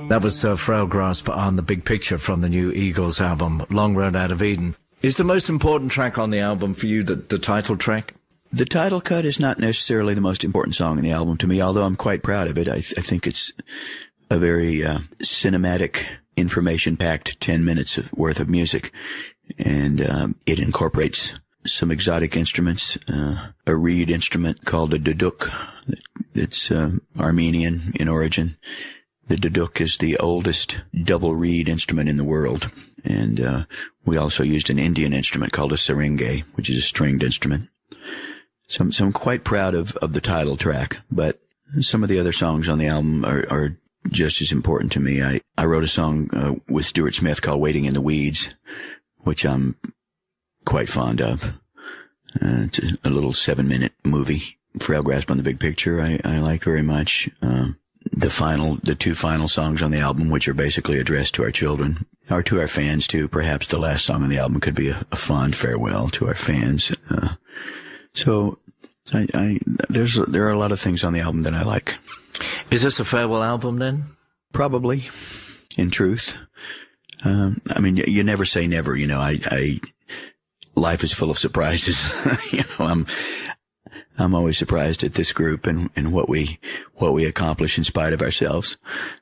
That was Frail Grasp on The Big Picture from the new Eagles album, Long Road Out of Eden. Is the most important track on the album for you the title track? The title cut is not necessarily the most important song in the album to me, although I'm quite proud of it. I think it's a very cinematic, information-packed 10 minutes worth of music, and it incorporates some exotic instruments, a reed instrument called a duduk. It's Armenian in origin. The duduk is the oldest double reed instrument in the world, and we also used an Indian instrument called a saringe, which is a stringed instrument. So I'm quite proud of the title track, but some of the other songs on the album are just as important to me. I wrote a song with Stuart Smith called Waiting in the Weeds, which I'm quite fond of. It's a little 7-minute movie. Frail Grasp on the Big Picture I like very much. The two final songs on the album, which are basically addressed to our children, or to our fans too. Perhaps the last song on the album could be a fond farewell to our fans. So there are a lot of things on the album that I like. Is this a farewell album then? Probably, in truth. I mean, you never say never, you know. Life is full of surprises. You know, I'm always surprised at this group and what we accomplish in spite of ourselves.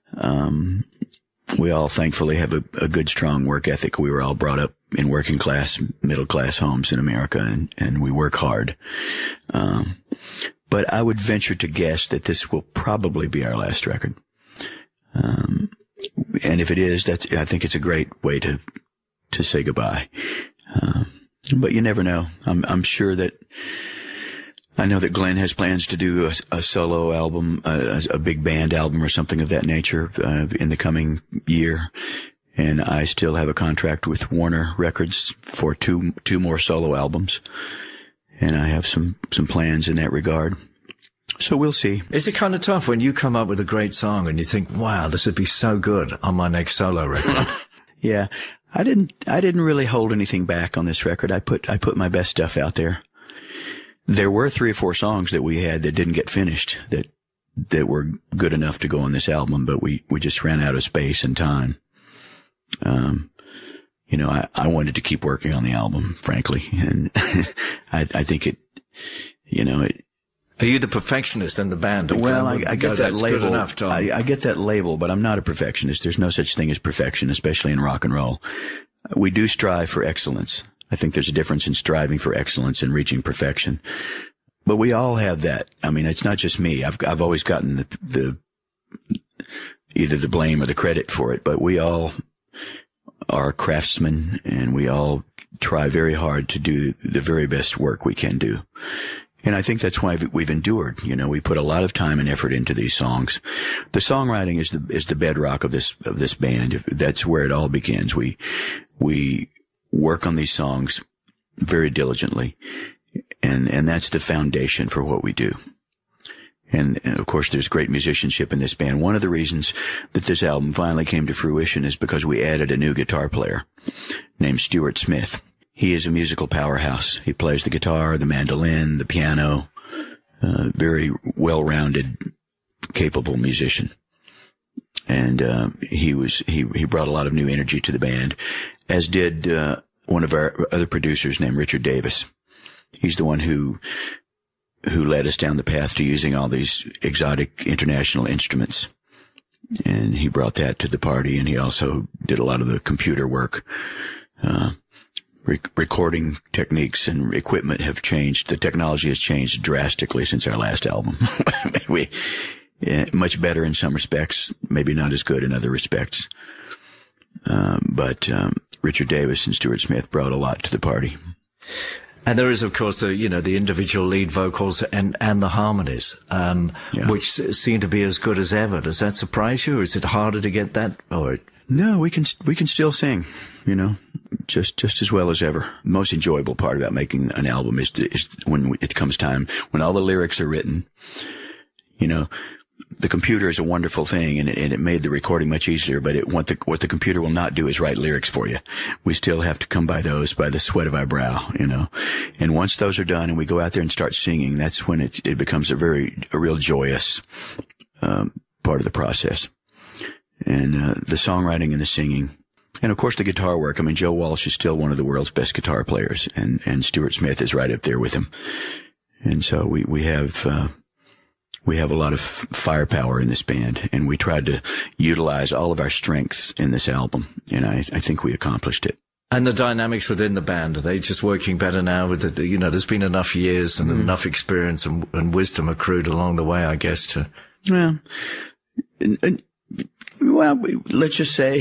We all thankfully have a good, strong work ethic. We were all brought up in working class, middle class homes in America, and we work hard. But I would venture to guess that this will probably be our last record. And if it is, I think it's a great way to say goodbye. But you never know. I'm sure that, I know that Glenn has plans to do a solo album, a big band album or something of that nature, in the coming year. And I still have a contract with Warner Records for two more solo albums. And I have some plans in that regard. So we'll see. Is it kind of tough when you come up with a great song and you think, wow, this would be so good on my next solo record? Yeah. I didn't really hold anything back on this record. I put my best stuff out there. There were 3 or 4 songs that we had that didn't get finished that were good enough to go on this album, but we just ran out of space and time. You know, I wanted to keep working on the album, frankly, and I think it, you know, it. Are you the perfectionist in the band? Well, I get that label. Enough, I get that label, but I'm not a perfectionist. There's no such thing as perfection, especially in rock and roll. We do strive for excellence. I think there's a difference in striving for excellence and reaching perfection. But we all have that. I mean, it's not just me. I've always gotten the either the blame or the credit for it, but we all are craftsmen and we all try very hard to do the very best work we can do. And I think that's why we've endured. You know, we put a lot of time and effort into these songs. The songwriting is the bedrock of this band. That's where it all begins. We work on these songs very diligently, and that's the foundation for what we do. And of course, there's great musicianship in this band. One of the reasons that this album finally came to fruition is because we added a new guitar player named Stuart Smith. He is a musical powerhouse. He plays the guitar, the mandolin, the piano, very well-rounded, capable musician. And he brought a lot of new energy to the band, as did one of our other producers named Richard Davis. He's the one who led us down the path to using all these exotic international instruments. And he brought that to the party, and he also did a lot of the computer work. Recording techniques and equipment have changed. The technology has changed drastically since our last album. Much better in some respects, maybe not as good in other respects. But Richard Davis and Stuart Smith brought a lot to the party. And there is, of course, the individual lead vocals and the harmonies, which seem to be as good as ever. Does that surprise you, or is it harder to get that? Or no, we can still sing, you know, just as well as ever. The most enjoyable part about making an album is when it comes time, when all the lyrics are written. You know, the computer is a wonderful thing, and it made the recording much easier, but what the computer will not do is write lyrics for you. We still have to come by those by the sweat of our brow, you know. And once those are done and we go out there and start singing, that's when it becomes a real joyous part of the process. And the songwriting and the singing. And, of course, the guitar work. I mean, Joe Walsh is still one of the world's best guitar players, and Stuart Smith is right up there with him. And so we have a lot of firepower in this band, and we tried to utilize all of our strengths in this album, and I think we accomplished it. And the dynamics within the band, are they just working better now with the there's been enough years and enough experience and wisdom accrued along the way, I guess, to... Well, let's just say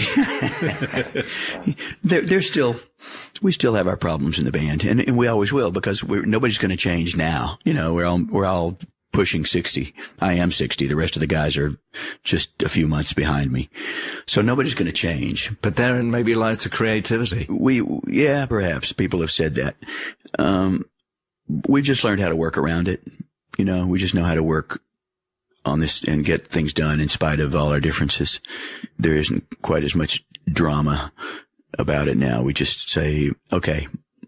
we still have our problems in the band, and we always will, because nobody's going to change now. We're all pushing 60. I am 60. The rest of the guys are just a few months behind me. So nobody's going to change. But therein maybe lies the creativity. Yeah, perhaps. People have said that. We've just learned how to work around it. We just know how to work on this and get things done in spite of all our differences. There isn't quite as much drama about it now. We just say, okay,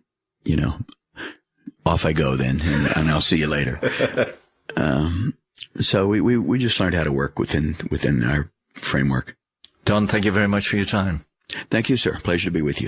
off I go then, and I'll see you later. So we just learned how to work within our framework. Don, thank you very much for your time. Thank you, sir. Pleasure to be with you.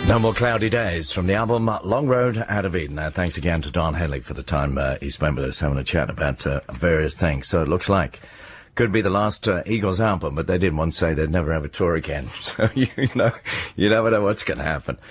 No More Cloudy Days from the album Long Road Out of Eden. Thanks again to Don Henley for the time he spent with us having a chat about various things. So it looks like could be the last Eagles album, but they did once say they'd never have a tour again. So, you never know what's going to happen.